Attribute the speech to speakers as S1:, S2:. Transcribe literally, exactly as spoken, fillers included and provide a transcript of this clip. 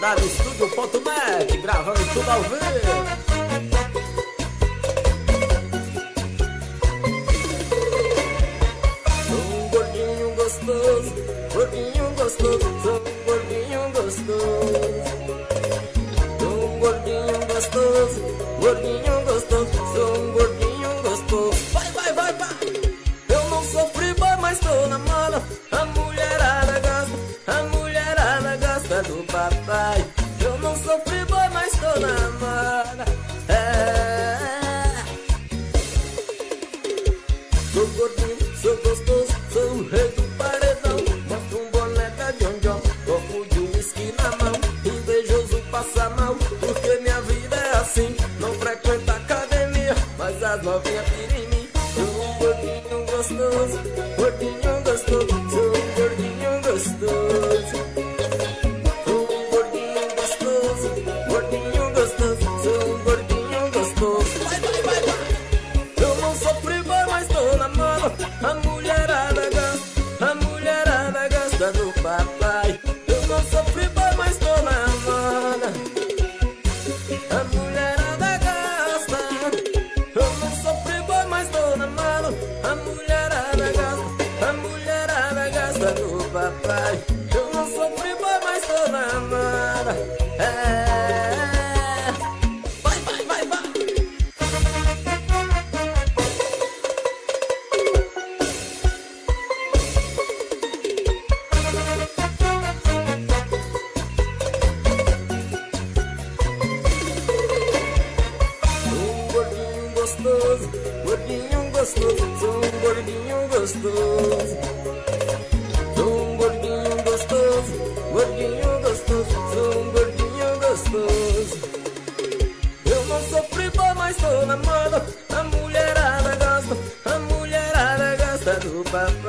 S1: cidade estúdio ponto net, gravando tudo ao vivo. Sou um gordinho gostoso, gordinho gostoso, sou um gordinho gostoso. Sou um gordinho gostoso, gordinho gostoso, sou um gordinho gostoso. Vai, vai, vai, vai! Eu não sofri boy, mas tô na moda. A mulherada gosta, a mulherada gosta do papai. Eu não sofri boy, mas tô na moda. É. Sou gordinho, sou gostoso, sou o rei do paredão. Boto um boné da John John, copo de uísque na mão. Invejoso passa mal, porque minha vida é assim. Não frequento academia, mas as novinhas piram em mim. Sou um gordinho gostoso, gordinho gostoso, sou um gordinho gostoso. Sou um gordinho gostoso, gordinho gostoso, sou um gordinho gostoso. Vai, vai, vai, vai! Eu não sofri boy, mas tô na moda. A mulherada gosta, a mulherada gosta do papai. Eu não sofri boy, mas tô na moda. A mulherada gosta. Eu não sofri boy, mas tô na moda. A mulherada gosta, a mulherada gosta do papai. Eu não sofri boy, mas tô na moda. É. Vai, vai, vai, vai! Gostoso, gordinho gostoso, sou um gordinho gostoso. Sou um gordinho gostoso, gordinho gostoso, sou um gordinho gostoso. Eu não sofri boy, mas tô na moda. A mulherada gosta, a mulherada gosta do papai.